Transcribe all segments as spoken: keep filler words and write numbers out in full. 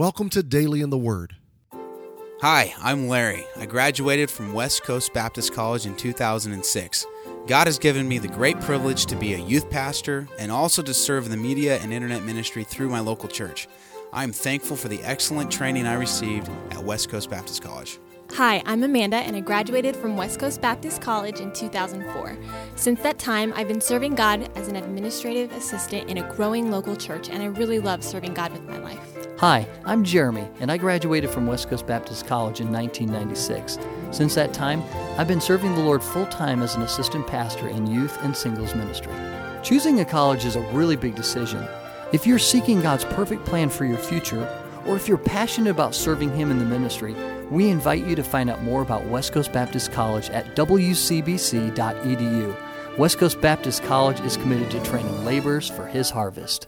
Welcome to Daily in the Word. Hi, I'm Larry. I graduated from West Coast Baptist College in two thousand six. God has given me the great privilege to be a youth pastor and also to serve the media and internet ministry through my local church. I am thankful for the excellent training I received at West Coast Baptist College. Hi, I'm Amanda, and I graduated from West Coast Baptist College in two thousand four. Since that time, I've been serving God as an administrative assistant in a growing local church, and I really love serving God with my life. Hi, I'm Jeremy, and I graduated from West Coast Baptist College in nineteen ninety-six. Since that time, I've been serving the Lord full-time as an assistant pastor in youth and singles ministry. Choosing a college is a really big decision. If you're seeking God's perfect plan for your future, or if you're passionate about serving Him in the ministry, we invite you to find out more about West Coast Baptist College at w c b c dot e d u. West Coast Baptist College is committed to training laborers for His harvest.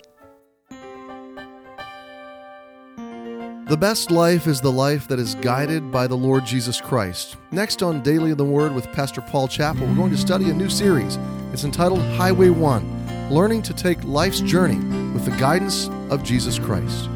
The best life is the life that is guided by the Lord Jesus Christ. Next on Daily in the Word with Pastor Paul Chappell, we're going to study a new series. It's entitled Highway one, Learning to Take Life's Journey with the Guidance of Jesus Christ.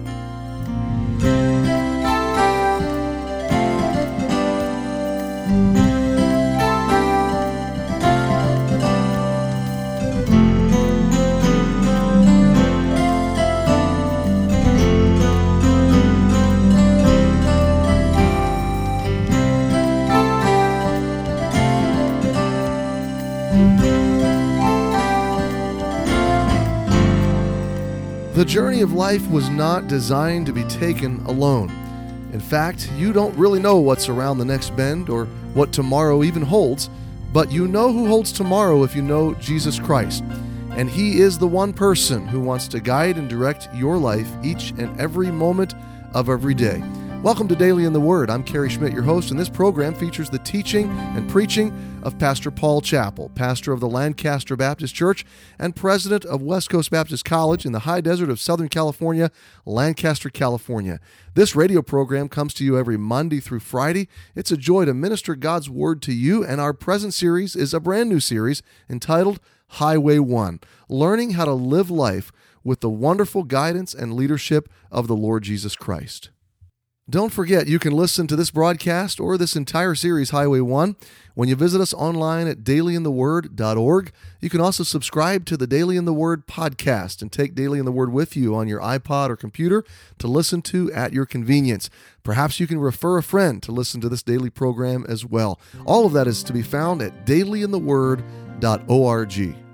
The journey of life was not designed to be taken alone. In fact, you don't really know what's around the next bend or what tomorrow even holds, but you know who holds tomorrow if you know Jesus Christ. And He is the one person who wants to guide and direct your life each and every moment of every day. Welcome to Daily in the Word. I'm Kerry Schmidt, your host, and this program features the teaching and preaching of Pastor Paul Chappell, pastor of the Lancaster Baptist Church and president of West Coast Baptist College in the high desert of Southern California, Lancaster, California. This radio program comes to you every Monday through Friday. It's a joy to minister God's Word to you, and our present series is a brand new series entitled Highway one, Learning How to Live Life with the Wonderful Guidance and Leadership of the Lord Jesus Christ. Don't forget, you can listen to this broadcast or this entire series, Highway one, when you visit us online at daily in the word dot org. You can also subscribe to the Daily in the Word podcast and take Daily in the Word with you on your iPod or computer to listen to at your convenience. Perhaps you can refer a friend to listen to this daily program as well. All of that is to be found at daily in the word dot org.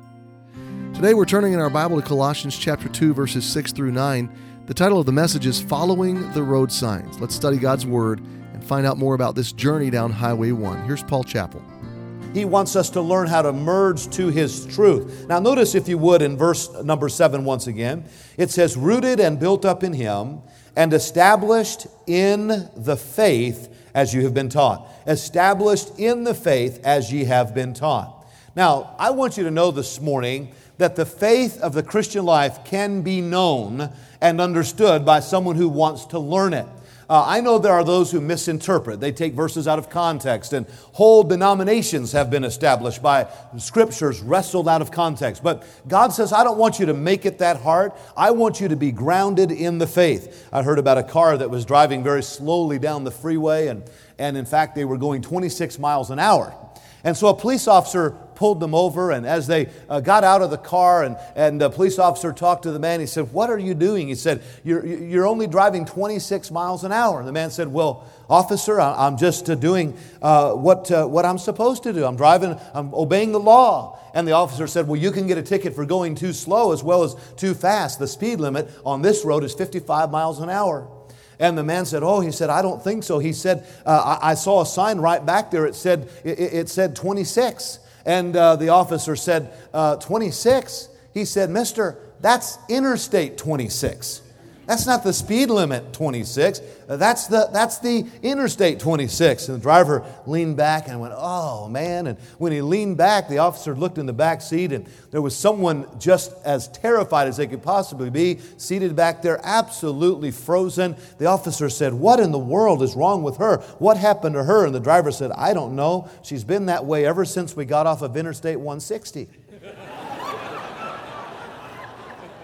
Today we're turning in our Bible to Colossians chapter two, verses six through nine. The title of the message is Following the Road Signs. Let's study God's Word and find out more about this journey down Highway one. Here's Paul Chappell. He wants us to learn how to merge to His truth. Now notice, if you would, in verse number seven once again, it says, rooted and built up in Him and established in the faith as you have been taught. Established in the faith as ye have been taught. Now, I want you to know this morning that the faith of the Christian life can be known and understood by someone who wants to learn it. Uh, I know there are those who misinterpret. They take verses out of context, and whole denominations have been established by scriptures wrestled out of context. But God says, I don't want you to make it that hard. I want you to be grounded in the faith. I heard about a car that was driving very slowly down the freeway, and, and in fact, they were going twenty-six miles an hour. And so a police officer pulled them over, and as they uh, got out of the car, and, and the police officer talked to the man, he said, what are you doing? He said, you're, you're only driving twenty-six miles an hour. And the man said, well, officer, I'm just uh, doing uh, what, uh, what I'm supposed to do. I'm driving, I'm obeying the law. And the officer said, well, you can get a ticket for going too slow as well as too fast. The speed limit on this road is fifty-five miles an hour. And the man said, oh, he said, I don't think so. He said, uh, I, I saw a sign right back there. It said, it, it said twenty-six. And uh, the officer said, uh, twenty-six? He said, mister, that's Interstate twenty-six. That's not the speed limit twenty-six. That's the that's the Interstate twenty-six. And the driver leaned back and went, oh, man. And when he leaned back, the officer looked in the back seat, and there was someone just as terrified as they could possibly be, seated back there, absolutely frozen. The officer said, what in the world is wrong with her? What happened to her? And the driver said, I don't know. She's been that way ever since we got off of Interstate one sixty.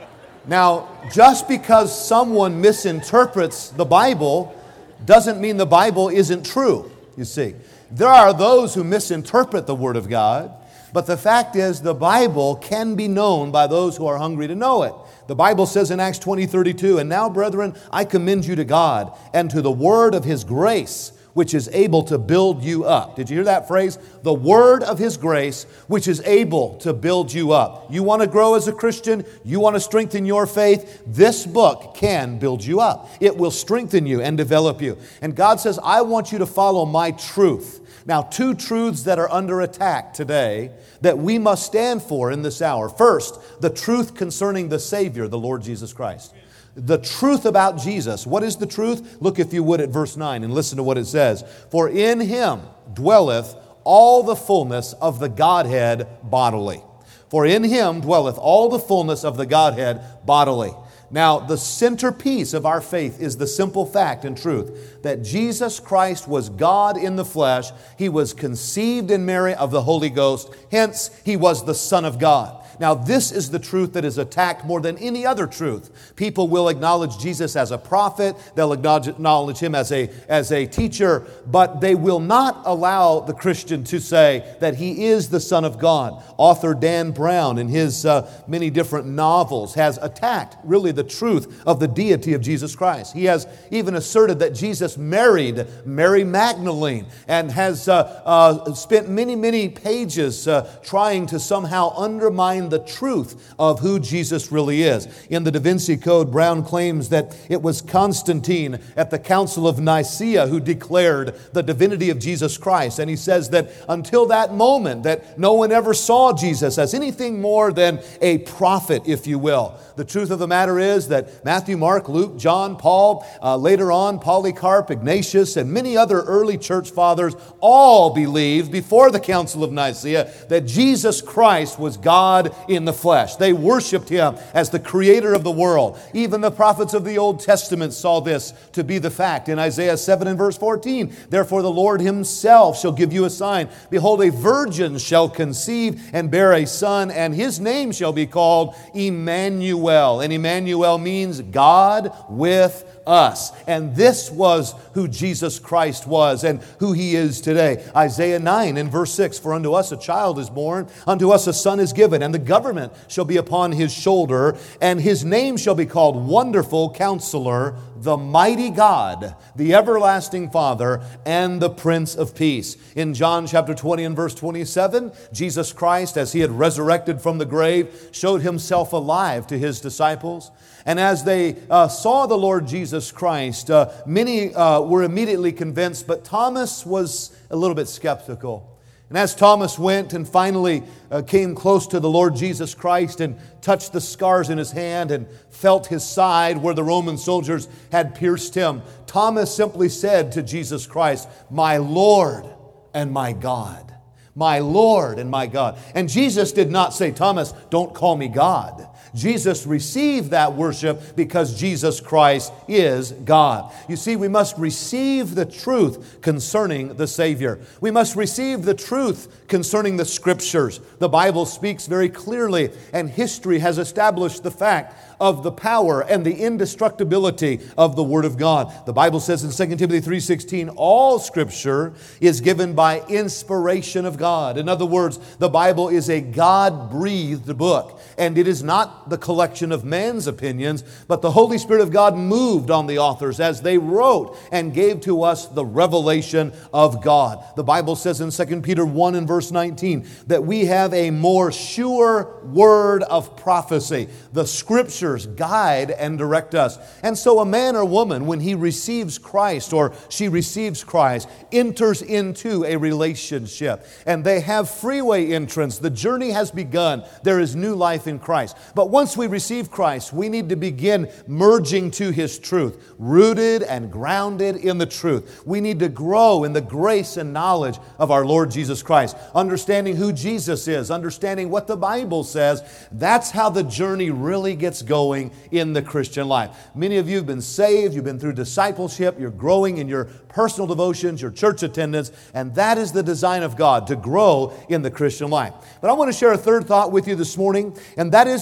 Now, just because someone misinterprets the Bible doesn't mean the Bible isn't true, you see. There are those who misinterpret the Word of God, but the fact is the Bible can be known by those who are hungry to know it. The Bible says in Acts twenty thirty-two, "And now, brethren, I commend you to God and to the word of His grace, which is able to build you up." Did you hear that phrase? The word of His grace, which is able to build you up. You want to grow as a Christian? You want to strengthen your faith? This book can build you up. It will strengthen you and develop you. And God says, I want you to follow my truth. Now, two truths that are under attack today that we must stand for in this hour. First, the truth concerning the Savior, the Lord Jesus Christ. The truth about Jesus. What is the truth? Look, if you would, at verse nine and listen to what it says. "For in Him dwelleth all the fullness of the Godhead bodily." For in Him dwelleth all the fullness of the Godhead bodily. Now, the centerpiece of our faith is the simple fact and truth that Jesus Christ was God in the flesh. He was conceived in Mary of the Holy Ghost. Hence, He was the Son of God. Now, this is the truth that is attacked more than any other truth. People will acknowledge Jesus as a prophet. They'll acknowledge Him as a, as a teacher. But they will not allow the Christian to say that He is the Son of God. Author Dan Brown, in his uh, many different novels, has attacked really the truth of the deity of Jesus Christ. He has even asserted that Jesus married Mary Magdalene and has uh, uh, spent many, many pages uh, trying to somehow undermine the truth of who Jesus really is. In the Da Vinci Code, Brown claims that it was Constantine at the Council of Nicaea who declared the divinity of Jesus Christ. And he says that until that moment, that no one ever saw Jesus as anything more than a prophet, if you will. The truth of the matter is that Matthew, Mark, Luke, John, Paul, uh, later on Polycarp, Ignatius, and many other early church fathers all believed before the Council of Nicaea that Jesus Christ was God in the flesh. They worshiped Him as the creator of the world. Even the prophets of the Old Testament saw this to be the fact. In Isaiah seven and verse fourteen, "Therefore the Lord Himself shall give you a sign. Behold, a virgin shall conceive and bear a son, and His name shall be called Emmanuel." And Emmanuel means God with us. And this was who Jesus Christ was and who He is today. Isaiah nine and verse six, "For unto us a child is born, unto us a son is given, and the government shall be upon His shoulder, and His name shall be called Wonderful Counselor, the Mighty God, the Everlasting Father, and the Prince of Peace." In John chapter twenty and verse twenty-seven, Jesus Christ, as He had resurrected from the grave, showed Himself alive to His disciples. And as they uh, saw the Lord Jesus Christ, uh, many uh, were immediately convinced, but Thomas was a little bit skeptical. And as Thomas went and finally uh, came close to the Lord Jesus Christ and touched the scars in His hand and felt His side where the Roman soldiers had pierced Him, Thomas simply said to Jesus Christ, "My Lord and my God." My Lord and my God. And Jesus did not say, "Thomas, don't call me God." Jesus received that worship because Jesus Christ is God. You see, we must receive the truth concerning the Savior. We must receive the truth concerning the Scriptures. The Bible speaks very clearly, and history has established the fact of the power and the indestructibility of the Word of God. The Bible says in Second Timothy three sixteen, all Scripture is given by inspiration of God. In other words, the Bible is a God-breathed book, and it is not the collection of man's opinions, but the Holy Spirit of God moved on the authors as they wrote and gave to us the revelation of God. The Bible says in Second Peter one and verse nineteen that we have a more sure word of prophecy. The Scripture guide and direct us. And so a man or woman, when he receives Christ or she receives Christ, enters into a relationship. And they have freeway entrance. The journey has begun. There is new life in Christ. But once we receive Christ, we need to begin merging to His truth, rooted and grounded in the truth. We need to grow in the grace and knowledge of our Lord Jesus Christ, understanding who Jesus is, understanding what the Bible says. That's how the journey really gets going in the Christian life. Many of you have been saved, you've been through discipleship, you're growing in your personal devotions, your church attendance, and that is the design of God, to grow in the Christian life. But I want to share a third thought with you this morning, and that is that along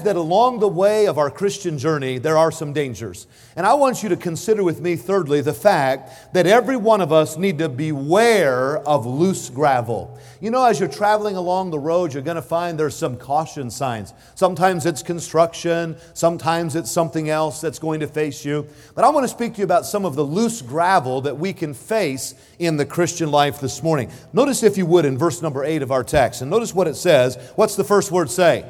along the way of our Christian journey, there are some dangers. And I want you to consider with me, thirdly, the fact that every one of us need to beware of loose gravel. You know, as you're traveling along the road, you're going to find there's some caution signs. Sometimes it's construction, sometimes it's something else that's going to face you. But I want to speak to you about some of the loose gravel that we can face in the Christian life this morning. Notice, if you would, in verse number eight of our text, and notice what it says. What's the first word say?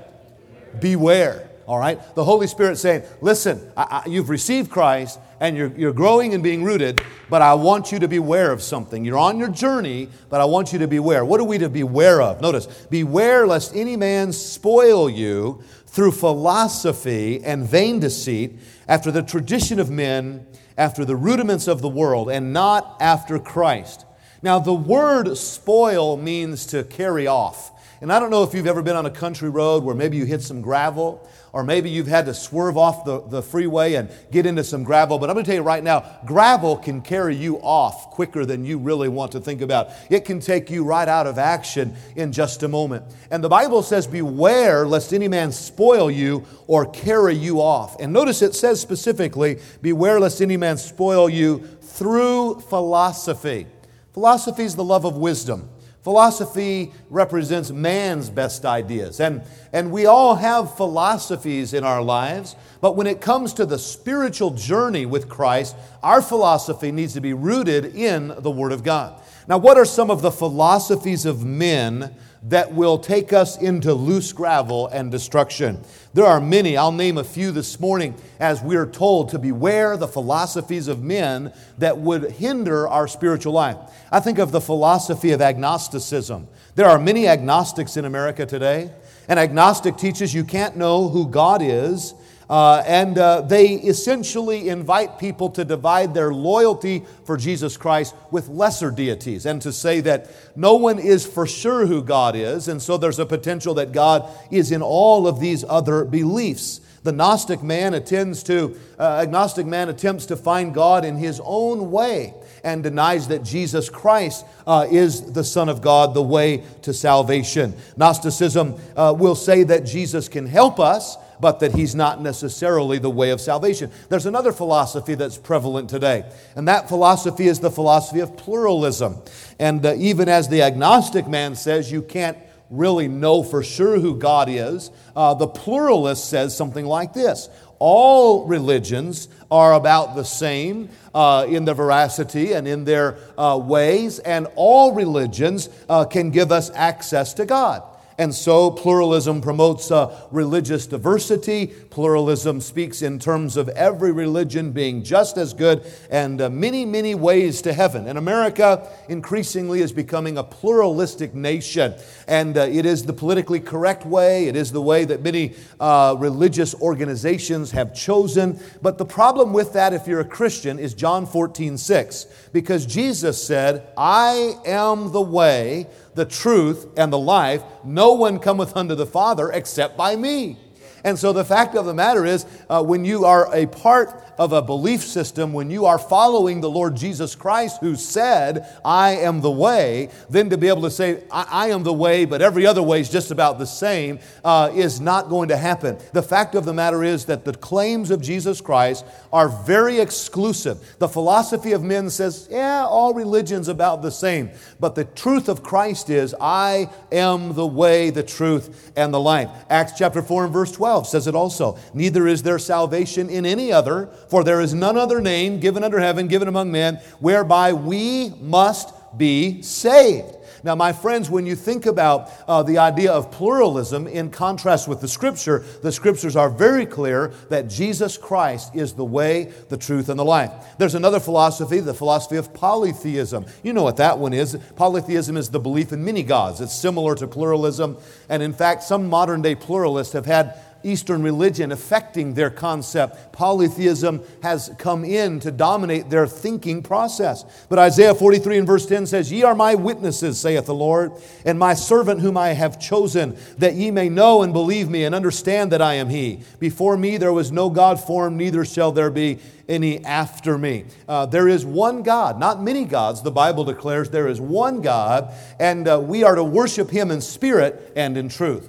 Beware. All right? The Holy Spirit saying, listen, I, I, you've received Christ and you're, you're growing and being rooted, but I want you to beware of something. You're on your journey, but I want you to beware. What are we to beware of? Notice, beware lest any man spoil you through philosophy and vain deceit, after the tradition of men, after the rudiments of the world, and not after Christ. Now, the word spoil means to carry off. And I don't know if you've ever been on a country road where maybe you hit some gravel, or maybe you've had to swerve off the, the freeway and get into some gravel. But I'm going to tell you right now, gravel can carry you off quicker than you really want to think about. It can take you right out of action in just a moment. And the Bible says, beware lest any man spoil you or carry you off. And notice it says specifically, beware lest any man spoil you through philosophy. Philosophy is the love of wisdom. Philosophy represents man's best ideas. And, and we all have philosophies in our lives, but when it comes to the spiritual journey with Christ, our philosophy needs to be rooted in the Word of God. Now, what are some of the philosophies of men that will take us into loose gravel and destruction? There are many. I'll name a few this morning as we're told to beware the philosophies of men that would hinder our spiritual life. I think of the philosophy of agnosticism. There are many agnostics in America today. An agnostic teaches you can't know who God is. Uh, and uh, they essentially invite people to divide their loyalty for Jesus Christ with lesser deities, and to say that no one is for sure who God is, and so there's a potential that God is in all of these other beliefs. The Gnostic man attends to, uh, agnostic man attempts to find God in his own way, and denies that Jesus Christ uh, is the Son of God, the way to salvation. Gnosticism uh, will say that Jesus can help us, but that He's not necessarily the way of salvation. There's another philosophy that's prevalent today, and that philosophy is the philosophy of pluralism. And uh, even as the agnostic man says, you can't really know for sure who God is, uh, the pluralist says something like this: all religions are about the same uh, in their veracity and in their uh, ways, and all religions uh, can give us access to God. And so pluralism promotes uh, religious diversity. Pluralism speaks in terms of every religion being just as good, and uh, many, many ways to heaven. And America increasingly is becoming a pluralistic nation. And uh, it is the politically correct way. It is the way that many uh, religious organizations have chosen. But the problem with that, if you're a Christian, is John fourteen six. Because Jesus said, I am the way, the truth, and the life. No one cometh unto the Father except by me. And so the fact of the matter is, uh, when you are a part of a belief system, when you are following the Lord Jesus Christ, who said, I am the way, then to be able to say, I, I am the way, but every other way is just about the same, uh, is not going to happen. The fact of the matter is that the claims of Jesus Christ are very exclusive. The philosophy of men says, yeah, all religion's about the same. But the truth of Christ is, I am the way, the truth, and the life. Acts chapter four and verse twelve says it also. Neither is there salvation in any other, for there is none other name given under heaven, given among men, whereby we must be saved. Now, my friends, when you think about uh, the idea of pluralism in contrast with the Scripture, the Scriptures are very clear that Jesus Christ is the way, the truth, and the life. There's another philosophy, the philosophy of polytheism. You know what that one is. Polytheism is the belief in many gods. It's similar to pluralism. And in fact, some modern-day pluralists have had Eastern religion affecting their concept. Polytheism has come in to dominate their thinking process. But Isaiah forty-three and verse ten says, Ye are my witnesses, saith the Lord, and my servant whom I have chosen, that ye may know and believe me and understand that I am He. Before me there was no God formed, neither shall there be any after me. Uh, there is one God, not many gods. The Bible declares there is one God, and uh, we are to worship Him in spirit and in truth.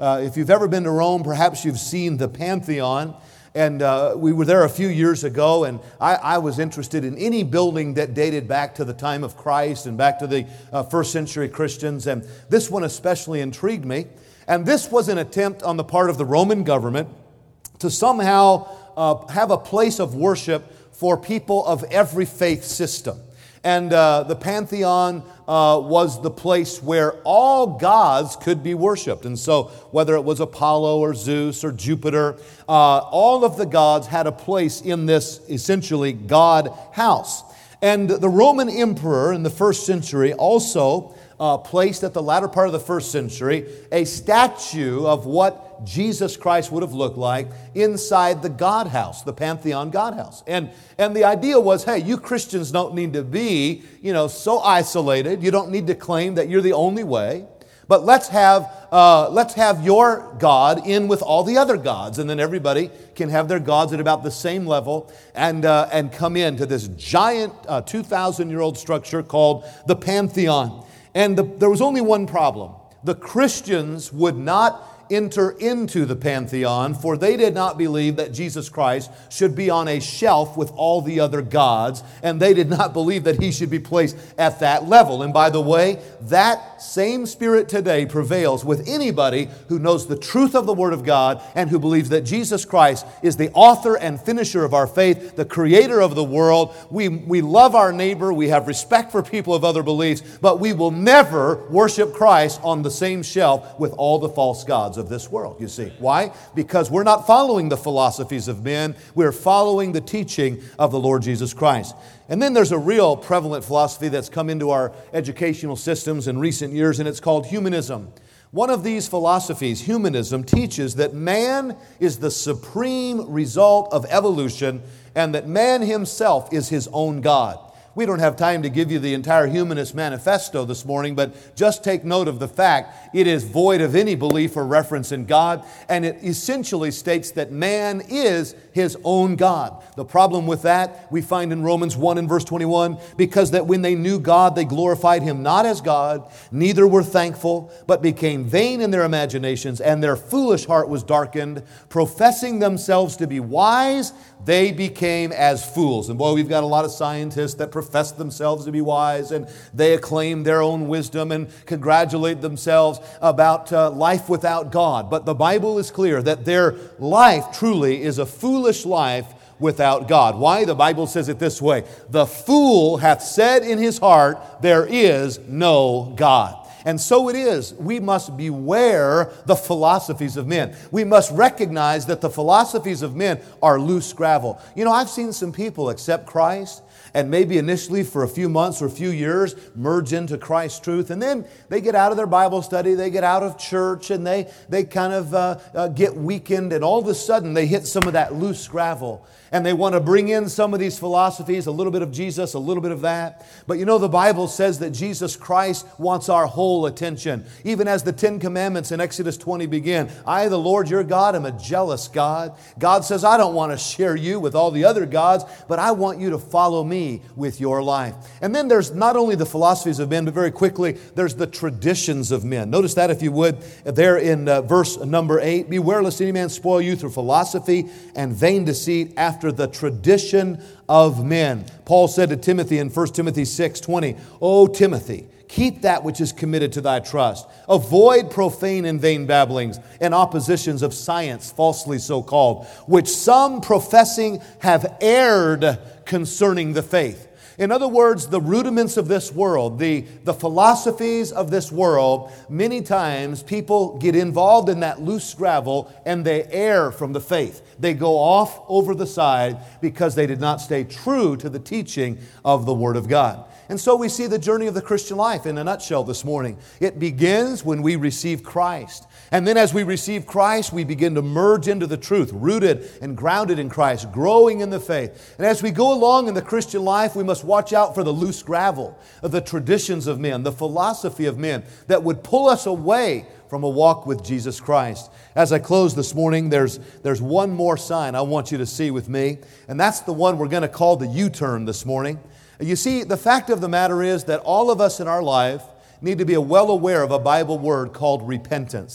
uh, if you've ever been to Rome, perhaps you've seen the Pantheon. And uh, we were there a few years ago, and I, I was interested in any building that dated back to the time of Christ and back to the uh, first century Christians. And this one especially intrigued me. And this was an attempt on the part of the Roman government to somehow uh, have a place of worship for people of every faith system. And uh, the Pantheon uh, was the place where all gods could be worshiped. And so whether it was Apollo or Zeus or Jupiter, uh, all of the gods had a place in this essentially God house. And the Roman emperor in the first century also uh, placed at the latter part of the first century a statue of what Jesus Christ would have looked like inside the God house, the Pantheon God house. And, and the idea was, hey, you Christians don't need to be, you know, so isolated. You don't need to claim that you're the only way. But let's have, uh, let's have your God in with all the other gods. And then everybody can have their gods at about the same level and, uh, and come into this giant uh, two thousand year old structure called the Pantheon. And the, there was only one problem. The Christians would not enter into the Pantheon, for they did not believe that Jesus Christ should be on a shelf with all the other gods, and they did not believe that He should be placed at that level. And by the way, that same spirit today prevails with anybody who knows the truth of the Word of God and who believes that Jesus Christ is the author and finisher of our faith, the creator of the world. We, we love our neighbor, we have respect for people of other beliefs, but we will never worship Christ on the same shelf with all the false gods of this world, you see. Why? Because we're not following the philosophies of men. We're following the teaching of the Lord Jesus Christ. And then there's a real prevalent philosophy that's come into our educational systems in recent years, and it's called humanism. One of these philosophies, humanism, teaches that man is the supreme result of evolution and that man himself is his own God. We don't have time to give you the entire Humanist Manifesto this morning, but just take note of the fact it is void of any belief or reference in God, and it essentially states that man is his own God. The problem with that we find in Romans one and verse twenty-one, because that when they knew God, they glorified Him not as God, neither were thankful, but became vain in their imaginations, and their foolish heart was darkened. Professing themselves to be wise, they became as fools. And boy, we've got a lot of scientists that profess themselves to be wise, and they acclaim their own wisdom and congratulate themselves about uh, life without God. But the Bible is clear that their life truly is a foolish life without God. Why? The Bible says it this way: the fool hath said in his heart, there is no God. And so it is. We must beware the philosophies of men. We must recognize that the philosophies of men are loose gravel. You know, I've seen some people accept Christ and maybe initially for a few months or a few years merge into Christ's truth, and then they get out of their Bible study, they get out of church, and they, they kind of uh, uh, get weakened, and all of a sudden they hit some of that loose gravel. And they want to bring in some of these philosophies, a little bit of Jesus, a little bit of that. But you know, the Bible says that Jesus Christ wants our whole attention. Even as the Ten Commandments in Exodus twenty begin, I, the Lord your God, am a jealous God. God says, I don't want to share you with all the other gods, but I want you to follow me with your life. And then there's not only the philosophies of men, but very quickly, there's the traditions of men. Notice that, if you would, there in uh, verse number eight. Beware lest any man spoil you through philosophy and vain deceit after the tradition of men. Paul said to Timothy in First Timothy six twenty, O Timothy, keep that which is committed to thy trust. Avoid profane and vain babblings and oppositions of science, falsely so called, which some professing have erred concerning the faith. In other words, the rudiments of this world, the, the philosophies of this world, many times people get involved in that loose gravel and they err from the faith. They go off over the side because they did not stay true to the teaching of the Word of God. And so we see the journey of the Christian life in a nutshell this morning. It begins when we receive Christ. And then as we receive Christ, we begin to merge into the truth, rooted and grounded in Christ, growing in the faith. And as we go along in the Christian life, we must watch out for the loose gravel of the traditions of men, the philosophy of men that would pull us away from a walk with Jesus Christ. As I close this morning, there's, there's one more sign I want you to see with me, and that's the one we're going to call the U-turn this morning. You see, the fact of the matter is that all of us in our life need to be well aware of a Bible word called repentance.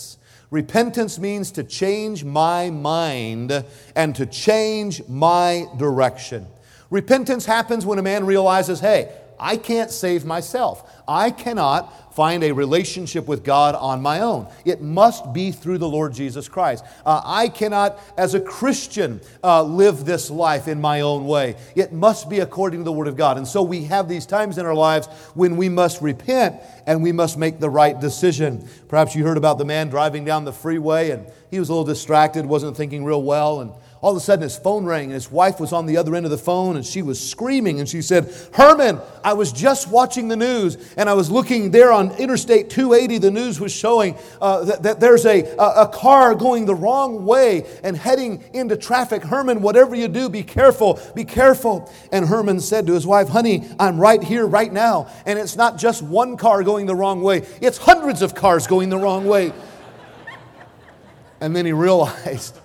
Repentance means to change my mind and to change my direction. Repentance happens when a man realizes, hey, I can't save myself. I cannot find a relationship with God on my own. It must be through the Lord Jesus Christ. Uh, I cannot, as a Christian, uh, live this life in my own way. It must be according to the Word of God. And so we have these times in our lives when we must repent and we must make the right decision. Perhaps you heard about the man driving down the freeway and he was a little distracted, wasn't thinking real well, and all of a sudden his phone rang and his wife was on the other end of the phone and she was screaming and she said, Herman, I was just watching the news and I was looking there on Interstate two eighty. The news was showing uh, that, that there's a, a, a car going the wrong way and heading into traffic. Herman, whatever you do, be careful, be careful. And Herman said to his wife, honey, I'm right here right now. And it's not just one car going the wrong way. It's hundreds of cars going the wrong way. And then he realized,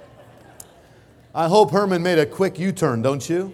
I hope Herman made a quick U-turn, don't you?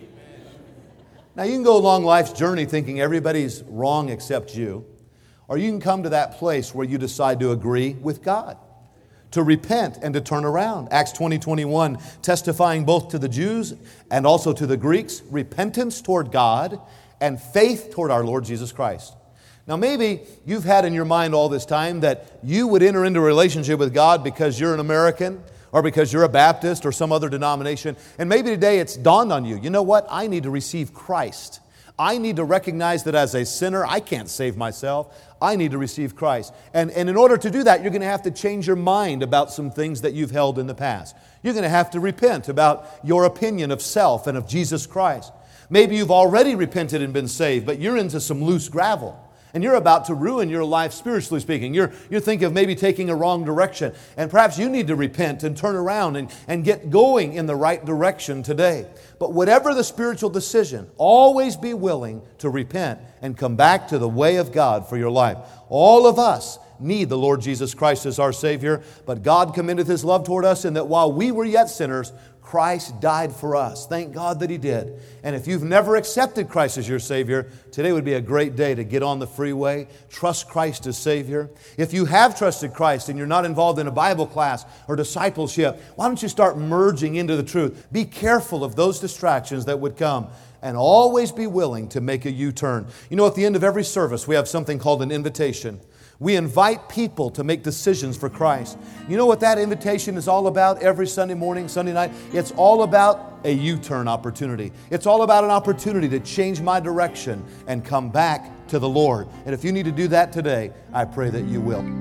Now you can go along life's journey thinking everybody's wrong except you. Or you can come to that place where you decide to agree with God, to repent and to turn around. Acts twenty twenty-one, testifying both to the Jews and also to the Greeks, repentance toward God and faith toward our Lord Jesus Christ. Now maybe you've had in your mind all this time that you would enter into a relationship with God because you're an American or because you're a Baptist or some other denomination. And maybe today it's dawned on you, you know what? I need to receive Christ. I need to recognize that as a sinner, I can't save myself. I need to receive Christ. And, and in order to do that, you're going to have to change your mind about some things that you've held in the past. You're going to have to repent about your opinion of self and of Jesus Christ. Maybe you've already repented and been saved, but you're into some loose gravel. And you're about to ruin your life, spiritually speaking. You're, you're thinking of maybe taking a wrong direction. And perhaps you need to repent and turn around and, and get going in the right direction today. But whatever the spiritual decision, always be willing to repent and come back to the way of God for your life. All of us need the Lord Jesus Christ as our Savior. But God commendeth His love toward us in that while we were yet sinners, Christ died for us. Thank God that He did. And if you've never accepted Christ as your Savior, today would be a great day to get on the freeway, trust Christ as Savior. If you have trusted Christ and you're not involved in a Bible class or discipleship, why don't you start merging into the truth? Be careful of those distractions that would come. And always be willing to make a U-turn. You know, at the end of every service, we have something called an invitation. We invite people to make decisions for Christ. You know what that invitation is all about every Sunday morning, Sunday night? It's all about a U-turn opportunity. It's all about an opportunity to change my direction and come back to the Lord. And if you need to do that today, I pray that you will.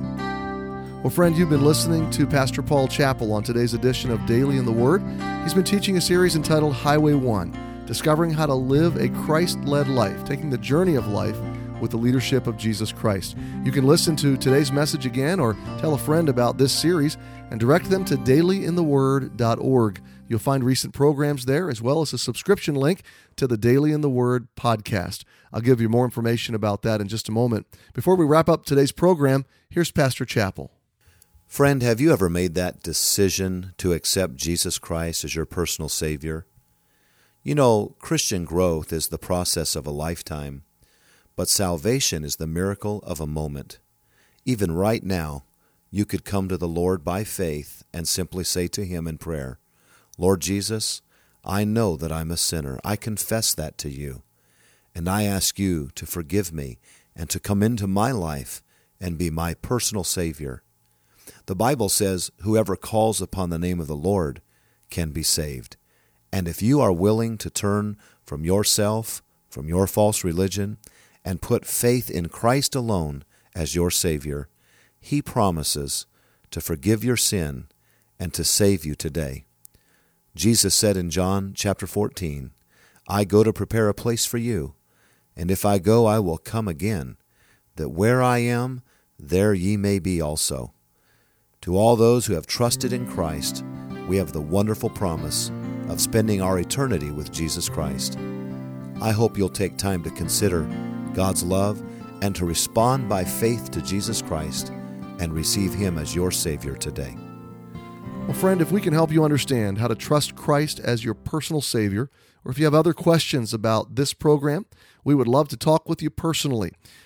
Well, friend, you've been listening to Pastor Paul Chappell on today's edition of Daily in the Word. He's been teaching a series entitled Highway One, discovering how to live a Christ-led life, taking the journey of life with the leadership of Jesus Christ. You can listen to today's message again or tell a friend about this series and direct them to daily in the word dot org. You'll find recent programs there as well as a subscription link to the Daily in the Word podcast. I'll give you more information about that in just a moment. Before we wrap up today's program, here's Pastor Chappell. Friend, have you ever made that decision to accept Jesus Christ as your personal Savior? You know, Christian growth is the process of a lifetime. But salvation is the miracle of a moment. Even right now, you could come to the Lord by faith and simply say to Him in prayer, Lord Jesus, I know that I'm a sinner. I confess that to you. And I ask you to forgive me and to come into my life and be my personal Savior. The Bible says, whoever calls upon the name of the Lord can be saved. And if you are willing to turn from yourself, from your false religion, and put faith in Christ alone as your Savior, He promises to forgive your sin and to save you today. Jesus said in John chapter fourteen, I go to prepare a place for you, and if I go, I will come again, that where I am, there ye may be also. To all those who have trusted in Christ, we have the wonderful promise of spending our eternity with Jesus Christ. I hope you'll take time to consider God's love and to respond by faith to Jesus Christ and receive Him as your Savior today. Well, friend, if we can help you understand how to trust Christ as your personal Savior, or if you have other questions about this program, we would love to talk with you personally.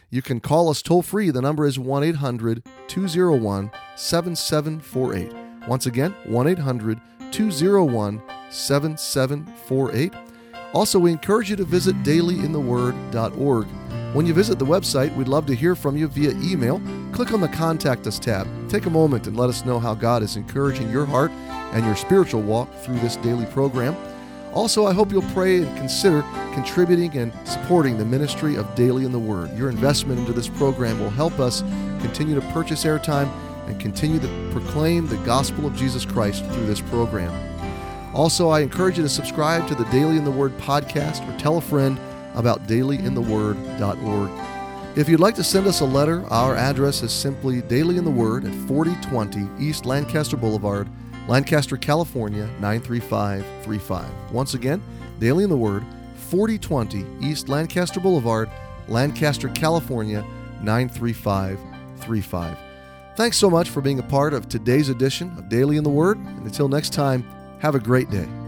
You can call us toll-free. The number is one eight hundred two oh one seven seven four eight. Once again, one eight hundred two oh one seven seven four eight. Also, we encourage you to visit daily in the word dot org. When you visit the website, we'd love to hear from you via email. Click on the Contact Us tab. Take a moment and let us know how God is encouraging your heart and your spiritual walk through this daily program. Also, I hope you'll pray and consider contributing and supporting the ministry of Daily in the Word. Your investment into this program will help us continue to purchase airtime and continue to proclaim the gospel of Jesus Christ through this program. Also, I encourage you to subscribe to the Daily in the Word podcast or tell a friend about daily in the word dot org. If you'd like to send us a letter, our address is simply Daily in the Word at forty twenty East Lancaster Boulevard, Lancaster, California, nine three five three five. Once again, Daily in the Word, forty twenty East Lancaster Boulevard, Lancaster, California, nine three five three five. Thanks so much for being a part of today's edition of Daily in the Word, and until next time, have a great day.